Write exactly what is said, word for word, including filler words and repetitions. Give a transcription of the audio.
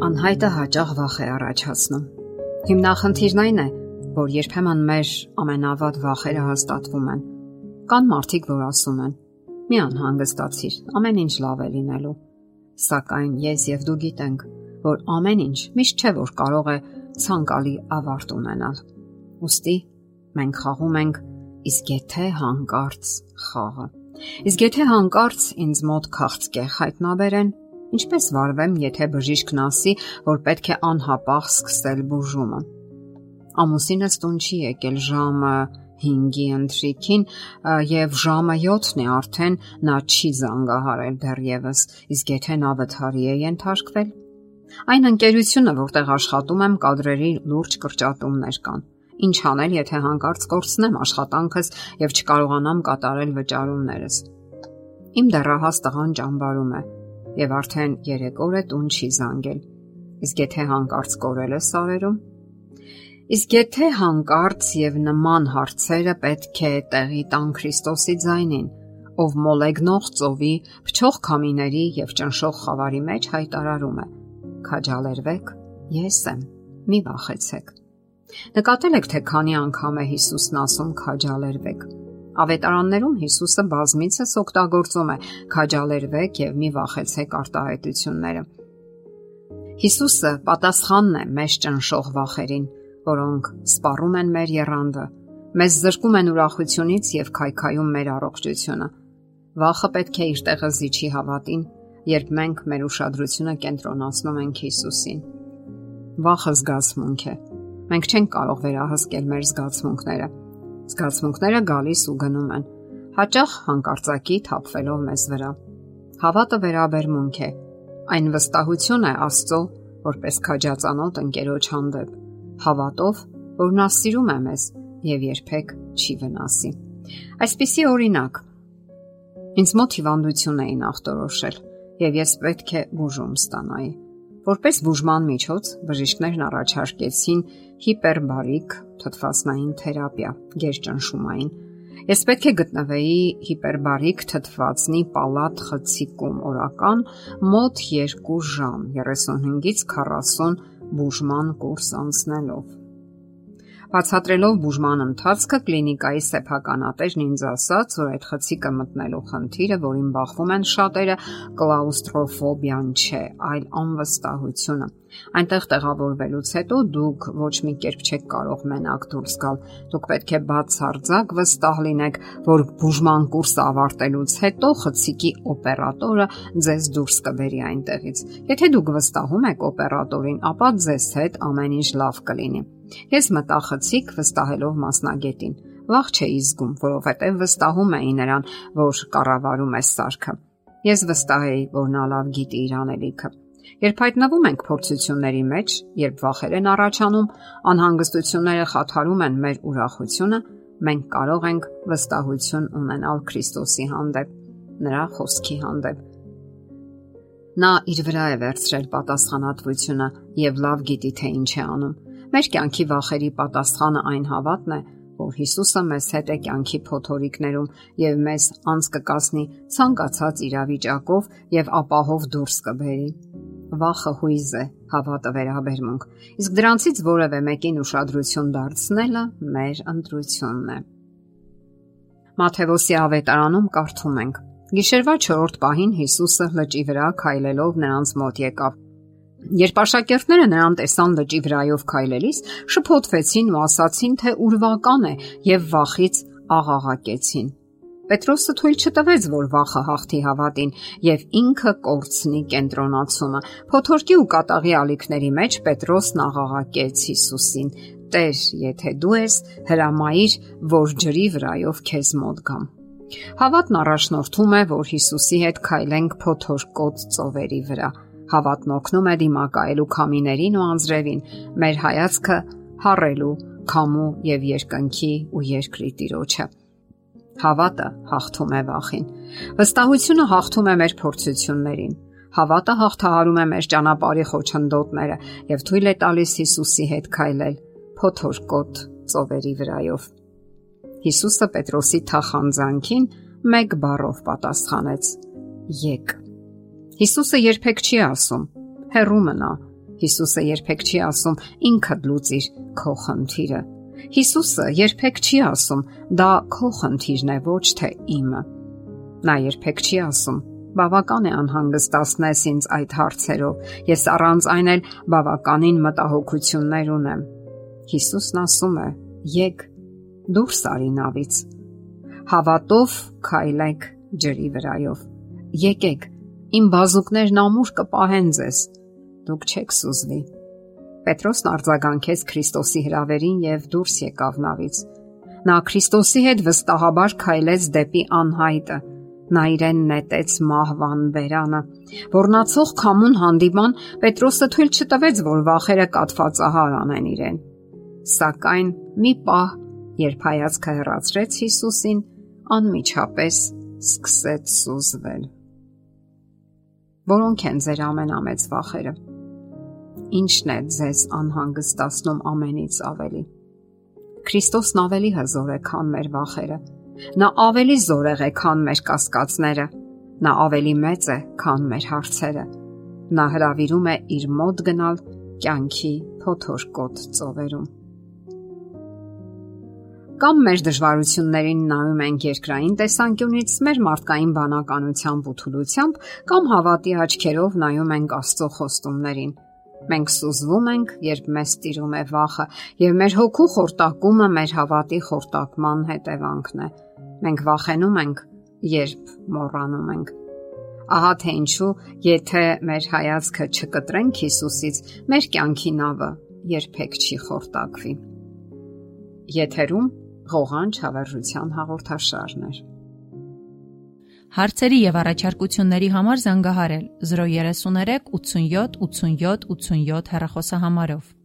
Անհայտը հաճախ վախ է առաջացնում։ Հիմնախնդիրն այն է, որ երբեմն մեր ամենավատ վախերը հաստատվում են։ Կան մարդիկ, որ ասում են. «Մի անհանգստացիր, ամեն ինչ լավ է լինելու»։ Սակայն ես եւ դու գիտենք, որ ամեն ինչ միշտ չէ, որ կարող է ցանկալի ավարտ ունենալ։ Ուստի մենք խաղում ենք իսկ եթե հանկարծ խաղը։ Իսկ եթե հանկարծ ինձ մոտ քաղցկեղ հայտնաբերեն, ինչպես վարվեմ, եթե բժիշկն ասի, որ պետք է անհապաղ սկսել բուժումը։ Ամուսինս տուն չի եկել ժամը հինգի ընթրիքին եւ ժամը յոթն է արդեն նա չի զանգահարել դեռևս, իսկ եթե նա վթարի է ենթարկվել։ Այն ընկերությունը, որտեղ աշխատում եմ, կադրերի լուրջ կրճատումներ կան։ Ինչ անել, եթե հանկարծ կորցնեմ աշխատանքս եւ չկարողանամ կատարել վճարումներս։ Իմ դեռահաս տղան ճամբարում է եւ արդեն երեք օր է տուն չի զանգել։ Իսկ եթե հանկարծ կորել է սարերում։ Իսկ եթե հանկարծ եւ նման հարցերը պետք է տեղի տան Քրիստոսի ձայնին, ով մոլեգնող ծովի, փչող քամիների եւ ճնշող խավարի մեջ հայտարարում է. «Քաջալերվեք, ես եմ, մի վախեցեք»։ Նկատել եք, թե քանի անգամ է Հիսուսն ասում քաջալերվեք։ Ավետարաններում Հիսուսը բազմիցս օգտագործում է քաջալերվեք եւ մի վախեցեք արտահայտությունները։ Հիսուսը պատասխանն է մեզ ճնշող վախերին, որոնք սպառում են մեր եռանդը, մեզ զրկում են ուրախությունից եւ քայքայում մեր առողջությունը։ Վախը պետք է իր տեղը զիջի հավատին, երբ մենք մեր ուշադրությունը կենտրոնացնում ենք Հիսուսին։ Վախը զգացմունք է։ Մենք չենք կարող վերահսկել մեր զգացմունքները։ Զգացմունքները գալիս ու գնում են, հաճախ հանկարծակի թափվելով մեզ վրա։ Հավատը վերաբերմունք է։ Այն վստահություն է Աստծո, որպես քաջածանոթ ընկերոջ հանդեպ, հավատով, որ նա սիրում է մեզ եւ երբեք չի վնասի։ Այսպիսի օրինակ. ինձ մոտ հիվանդություն էին ախտորոշել եւ ես պետք է բուժում ստանայի։ Որպես բուժման միջոց բժիշկներն առաջարկեցին հիպերբարիկ թթվածնային թերապիա, գերճնշումային։ Ես պետք է գտնվեի հիպերբարիկ թթվածնի պալատ խցիկում օրական մոտ երկու ժամ, երեսունհինգից քառասուն բուժման կուրս անցնելով։ Բացատրելով բուժման ընթացքը, կլինիկայի սեփականատերն ինձ ասաց, որ այդ խցիկը մտնելու խնդիրը, որին բախվում են շատերը, կլաուստրոֆոբիան չէ, այլ անվստահությունը։ Այնտեղ տեղավորվելուց հետո դուք ոչ մի կերպ չեք կարող մենակ դուրս գալ։ Դուք պետք է բացարձակ վստահ լինեք, որ բուժման կուրսը ավարտելուց հետո խցիկի օպերատորը ձեզ դուրս կբերի այնտեղից։ Եթե դուք վստահում եք օպերատորին, ապա ձեզ հետ ամեն ինչ լավ կլինի։ Ես մտա խցիկ վստահելով մասնագետին։ Վախ չէի զգում, որովհետև վստահում էի նրան, որ կառավարում է սարքը։ Ես վստահ էի, որ նա լավ գիտի իր անելիքը։ Երբ հայտնվում ենք փորձությունների մեջ, երբ վախեր են առաջանում, անհանգստությունները խաթարում են մեր ուրախությունը, մենք կարող ենք վստահություն ունենալ Քրիստոսի հանդեպ, նրա խոսքի հանդեպ։ Նա իր վրա է վերցրել պատասխանատվությունը եւ լավ գիտի, թե ինչ է անում։ Մեր կյանքի վախերի պատասխանը այն հավատն է, որ Հիսուսը մեզ հետ է կյանքի փոթորիկներում եւ մեզ անց կկացնի ցանկացած իրավիճակով եւ ապահով դուրս կբերի։ Վախը հույզ է, հավատը վերաբերմունք, իսկ դրանցից որևէ մեկին ուշադրություն դարձնելը մեր ընտրությունն է։ Մատթեոսի ավետարանում կարդում ենք. Գիշերվա չորրորդ պահին Հիսուսը լճի վրա քայլելով նրանց մոտ եկավ։ Երբ աշակերտները նրան տեսան լճի վրայով քայլելիս, շփոթվեցին ու ասացին, թե ուրվական է եւ վախից աղաղակեցին։ Պետրոսը թույլ չտվեց, որ վախը հաղթի հավատին եւ ինքը կորցնի կենտրոնացումը։ Փոթորկի ու կատաղի ալիքների մեջ Պետրոսն աղաղակեց Հիսուսին. «Տեր, եթե դու ես, հրամայիր, որ ջրի վրայով քեզ մոտ գամ»։ Հավատն առաջնորդում է, որ Հիսուսի հետ քայլենք փոթորկոտ ծովերի վրա։ Հավատն օգնում է դիմակայելու քամիներին ու անձրևին, մեր հայացքը հառելու քամու եւ երկնքի ու երկրի Տիրոջը։ Հավատը հաղթում է վախին։ Վստահությունը հաղթում է մեր փորձություններին։ Հավատը հաղթահարում է մեր ճանապարհի խոչընդոտները եւ թույլ է տալիս Հիսուսի հետ քայլել փոթորկոտ ծովերի վրայով։ Հիսուսը Պետրոսի թախանձանքին մեկ բառով պատասխանեց. «Եկ»։ Հիսուսը երբեք չի ասում. «Հեռու մնա», Հիսուսը երբեք չի ասում ինքդ լուծիր քո խնդիրը։ Հիսուսը երբեք չի ասում դա քո խնդիրն է, ոչ թե իմը։ Նա երբեք չի ասում բավական է անհանգստացնես ինձ այդ հարցերով, ես առանց այն էլ բավականին մտահոգություններ ունեմ։ Հիսուսն ասում է. եկ դուրս արի նավից, հավատով քայլեք ջրի վրայով, եկեք, իմ բազուկներն ամուր կպահեն ձեզ, դուք չեք սուզվի։ Պետրոսն արձագանքեց Քրիստոսի հրավերին եւ դուրս եկավ նավից։ Նա Քրիստոսի հետ վստահաբար քայլեց դեպի անհայտը։ Նա իրեն նետեց մահվան բերանը։ Ոռնացող քամուն հանդիման Պետրոսը թույլ չտվեց, որ վախերը կաթվածահար անեն իրեն։ Սակայն մի պահ, երբ հայացքը հեռացրեց Հիսուսին, անմիջապես սկսեց սուզվել։ Որոնք են ձեր ամենամեծ վախերը։ Ինչն է ձեզ անհանգստացնում ամենից ավելի։ Քրիստոսն ավելի հզոր է, քան մեր վախերը։ Նա ավելի զորեղ է, քան մեր կասկածները։ Նա ավելի մեծ է, քան մեր հարցերը։ Նա հրավիրում է իր մոտ գնալ կյանքի փոթորկոտ ծովերում։ Կամ մեր դժվարություններին նայում ենք երկրային տեսանկյունից, մեր մարդկային բանականությամբ ու թուլությամբ, կամ հավատի աչքերով նայում ենք Աստծո խոստումներին։ Մենք սուզվում ենք, երբ մեզ տիրում է վախը, եւ մեր հոգու խորտակումը մեր հավատի խորտակման հետևանքն է։ Մենք վախենում ենք, երբ մոռանում ենք։ Ահա թե ինչու, եթե մեր հայացքը չկտրենք Հիսուսից, մեր կյանքի նավը երբեք չի խորտակվի։ Եթերում ղողանջ հավերժության հաղորդաշարն է։ Հարցերի եւ առաջարկությունների համար զանգահարել զրո երեք երեք ութսունյոթ ութսունյոթ ութսունյոթ հեռախոսահամարով։